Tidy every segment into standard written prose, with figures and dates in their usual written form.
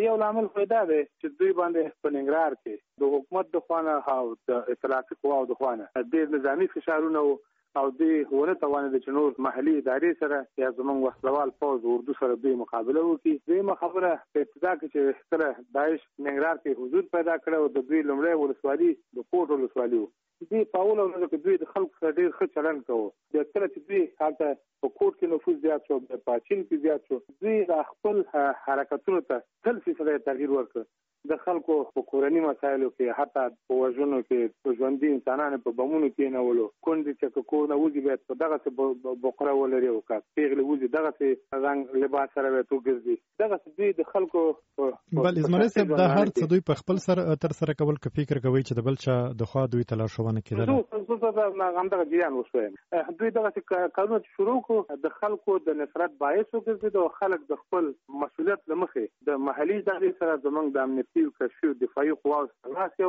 یو لامل پیدا دی چې دوی باندې په ننګرهار کې د حکومت د خوانه او د اطلاعاتي قواو د خوانه ډېر نظامي فشارونه او دوی ونه توانېدل چې نور محلي ادارې سره یا زموږ وسلوال پوځ اردو سره دوی مقابله وکړي. دویمه خبره په ابتدا کې چې کله داعش ننګرهار کې حضور پیدا کړ او د دوی لومړی ولسوالي د کوټ ولسوالي و، دوی په اول ورځ کې دوی د خلکو سره ډېر ښه چلند کوو. د کله چې دوی هلته په کوټ کې نفوذ زیات شو، د پاچین کې زیات شو، دوی د خپل حرکتونو ته 100% تغییر ورکړ. د خلکو په کورني مسایلو کې حتی په وژنو کې په ژوندي انسانانو په بمونو کې نه ولو کندې چې کو نه وځي باید په دغه څه بقره ولري او کا پیغله وځي دغه څه رنګ لباس سره به تو ګرځي دغه دوی د خلکو بل ازمري صاحب د هر څه دوی په خپل سره تر سره کول ک فکر کوي چې د بل چا د خوا دوی تلاشونه کېدل زه هم دغه جریان وشوم. دوی دغه قانون شروع کو د خلکو د نفرت باعث وګرځي او خلک د خپل مسؤلیت لمخې د محلي ادارې سره زمونږ د امنیتي کشفي دفاعي قواو سره او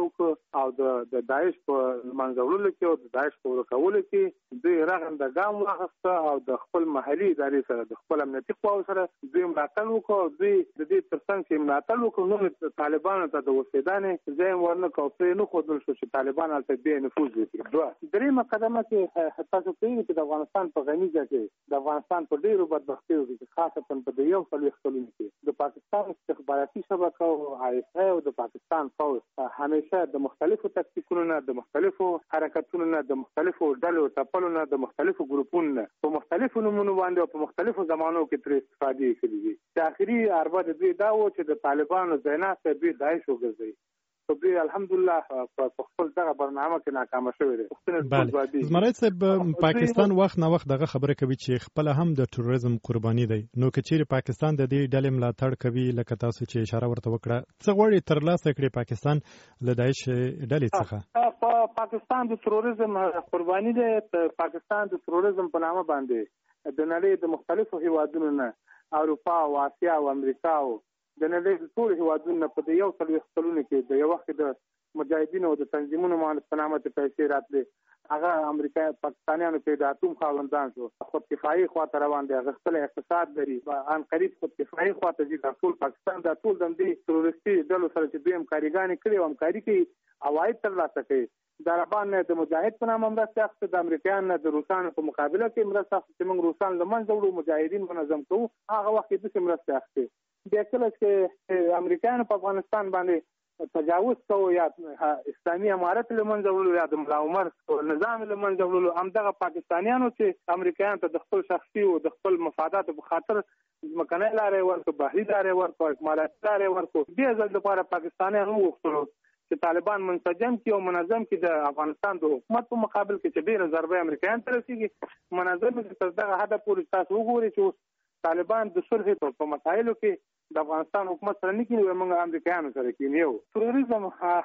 د داعش په منځولو کې او د داعش په ورکولو کې دوی رغنده ګام واخیسته او د خپل محلي ادارې سره د خپل امنیتي قواو سره دوی ملاتړ وکړ. دوی د دې ترڅنګ چې ملاتړ وکړ نو طالبانو ته د وسیدانې ځای ورنه کوي نو خودل شو چې طالبان هلته به نفوذ وکړي. درې مقدمه کې تاسو کوي چې د افغانستان په غنیزه کې د افغانستان په ډیرو بدبختیو کې خاصه په د یو څلوي خلونو کې د پاکستان استخباراتي شبکه او د پاکستان فوج همیشه د مختلفو تکتیکونو نه د مختلفو حرکتونو نه د مختلفو ډلو ټپلو نه د مختلفو ګروپونو نه په مختلفو نمونو باندې او په مختلفو زمانو کې تر استفادې کړې دي. د اخري اربع د دوی دا و چې د طالبانو ځاینا ته دوی داعش وګرځي. دوی الحمدلله په خپل دغه برنامه کې ناکام شوی دی. زمری صاحب پاکستان وخت نه وخت دغه خبره کوي چې خپل هم د تروریزم قرباني دی. نو کچېری پاکستان د دې ډلې ملاتړ کوي لکه تاسو چې اشاره ورته وکړه څه غواړي ترلاسه کړي پاکستان له داعش ډلې څخه؟ پاکستان د تروریزم قرباني دی. پاکستان د تروریزم په نامه باندې د نړۍ د مختلفو هیوادونو نه اروپا او اسیا او امریکا او د نړۍ ټول هیوادونو په یو څلوي خپلونه کې د یو وخت د مجاهدینو او د تنظیمونو باندې په نامه پیسې راتلې هغه امریکا پاکستانیانو په د اتوم خاوندان شو. خود کفایي خواته روان دي، خپل اقتصاد لري، ان قریب خود کفایي خواته دي. ټول پاکستان د ټول د دې تروریستي ډلو سره چې دوی همکاريګانې کړي او همکاري کوي عواید ترلاسه کوي. د عربان نه د مجاهد په نامه مرسته اخته، د امریکایان نه د روسانو په مقابله کې مرسته اخته چې موږ روسان لمنځه وړو مجاهدین منظم کوو. هغه وخت د مرسته اخته بیا کله چې امریکایانو په افغانستان باندې تجاوز کوو یا اسلامي امارت لمنځه وړلو یا د ملا عمر نظام لمنځه وړلو، همدغه پاکستانیانو چې امریکایانو ته د خپل شخصي او د خپل مفاداتو په خاطر ځمکنۍ لارې ورکړو، بحري لارې ورکړو، اکمالاتي لارې ورکړو. دې ځل لپاره پاکستانیان وغوښتلو چې طالبان منسجم کړي او منظم کړي د افغانستان د حکومت په مقابل کې چې ډېره ضربه امریکایانو ته رسېږي. منظم کړي تر دغه حده پورې تاسو وګورئ چې طالبان د صلح په مسایلو کې د افغانستان حکومت سره نه کېږي، موږ امریکایانو سره کېنیو. تروریزم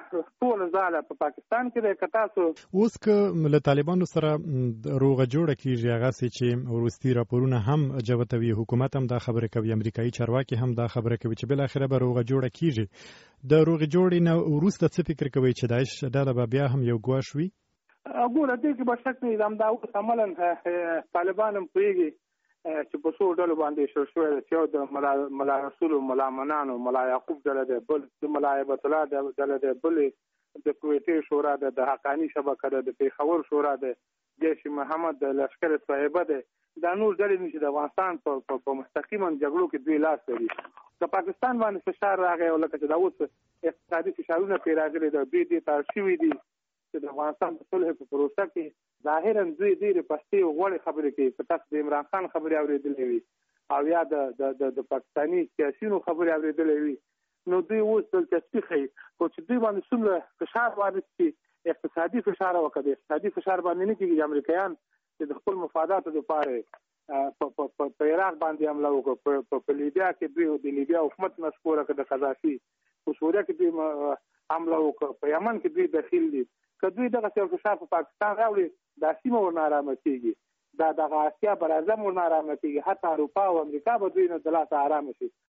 ټول ځاله په پاکستان کې د کتاسو اوس که له طالبانو سره روغه جوړه کېږي هغه چې وروستي راپورونه هم جوتوي، حکومت هم دا خبره کوي، امریکایي چارواکي هم دا خبره کوي چې بل اخره به روغه جوړه کېږي. د روغه جوړې نه وروسته څه فکر کوي چې داعش ډله به بیا هم یو ګواښ وي؟ ګوره دې کې به شک نه دا اوس عملا طالبان هم پوهېږي چې په څو ډلو باندې شروع شوی دی چې د ملا رسول ملا منانو ملا یعقوب ډله ده، بل د ملا هیبت الله ډله ده، بل د کویټي شورا ده، د حقانی شبکه ده، د پیښور شورا ده، جیش محمد د لشکر صاحبه ده. دا نور ډلې چې د افغانستان په مستقیما جګړو کې دوی لاس لري. د پاکستان باندې فشار راغی او لکه چې دا اوس اقتصادي فشارونه پرې راغلي دي، دوی دې تار شوي دي چې د افغانستان د صلح په پروسه کې ظاهرا دوی ډېرې پستې او غوړې خبرې کوي. په تاسو د عمران خان خبرې اورېدلې وي او یا د پاکستاني سیاسیونو خبرې اورېدلې وي، نو دوی اوس دلچسپي ښیي خو چې دوی باندې څومره فشار وارد شي، اقتصادي فشار وکړي. اقتصادي فشار باندې نه کېږي. امریکایان چې د خپل مفاداتو لپاره په عراق باندې حمله وکړه، په لیبیا کې دوی د لیبیا حکومت مشکوره کړ، د قذافي په سوریه کې دوی حمله وکړه، په یمن کې دوی دخیل دي. که دوی دغه څه فشار په پاکستان راوړي دا سیمه ورنه ارامه کېږي، دغه آسیا براعظم ورنه ارامه کېږي، حتی اروپا او امریکا به دوی نه د لاسه ارامه شي.